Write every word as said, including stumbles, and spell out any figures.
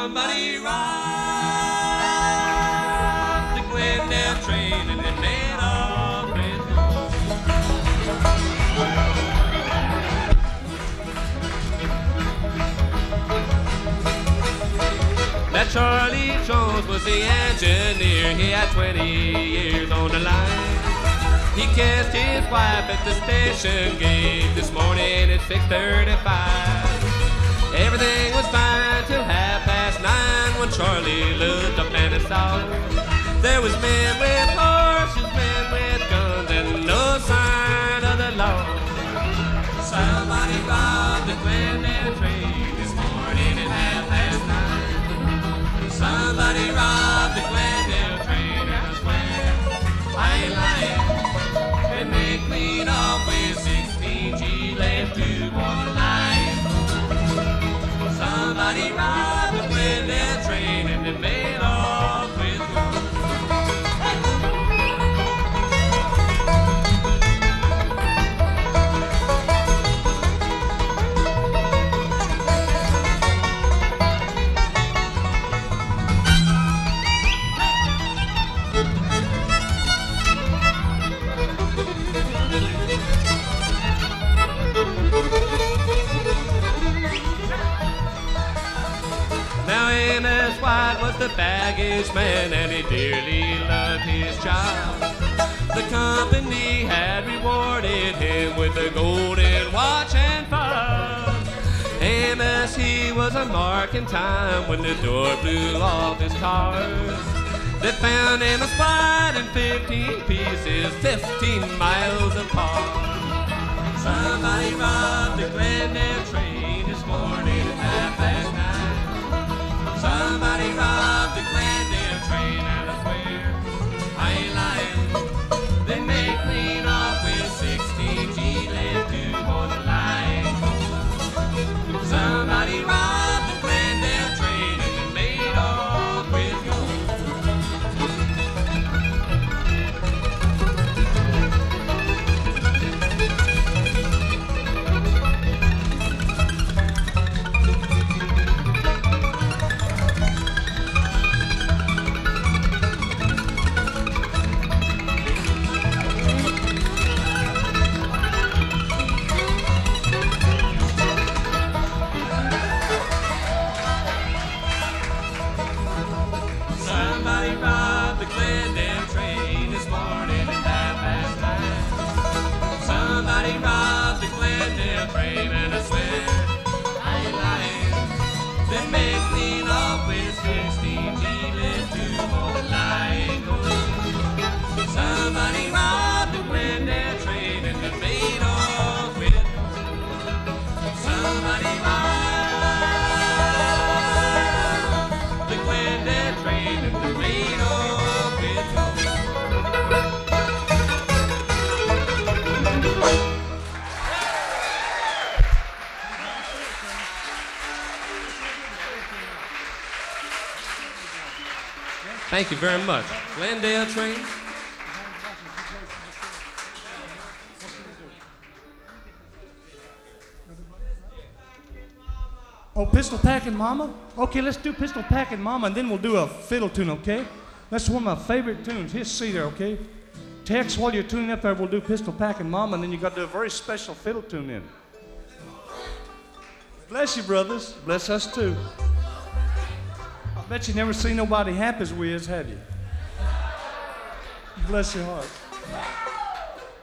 Somebody robbed the Glendale train and then made off with that Charlie Jones was the engineer. He had twenty years on the line. He kissed his wife at the station gate this morning at six thirty-five. Everything was fine till half past nine when Charlie looked up and saw there was men with horses, men with guns, and no sign of the law. Somebody robbed the Glendale train this morning at half past nine. Somebody robbed the Glendale train, and I swear I ain't lying. And they clean off with sixteen G left to one line. Somebody robbed the Glendale train and they made off with gold. Now Amos White was the baggage man and he dearly loved his child. The company had rewarded him with a golden watch and fob. Amos, he was a marking time when the door blew off his cars. They found Amos White in fifteen pieces, fifteen miles apart. Somebody robbed the Glendale train this morning at half past nine. Somebody robbed the Glendale train, and I swear I ain't lying. They may clean off with sixteen G left to on the line. Somebody robbed the Glendale train and they made off with gold. Somebody robbed the Glendale train this morning at half past nine. Somebody robbed the Glendale train, and I swear I ain't lying. They may clean off with sixteen G left to on the line. Somebody robbed the Glendale train and they made off with. Somebody robbed the Glendale train and they made off with. Thank you very much. Glendale train. Oh, Pistol Packin' Mama? Okay, let's do Pistol Packin' Mama, and then we'll do a fiddle tune, okay? That's one of my favorite tunes. Here's C there, okay? Tex, while you're tuning up there, we'll do Pistol Packin' Mama, and then you got to do a very special fiddle tune in. Bless you, brothers. Bless us, too. I bet you never seen nobody happy as we is, have you? Bless your heart.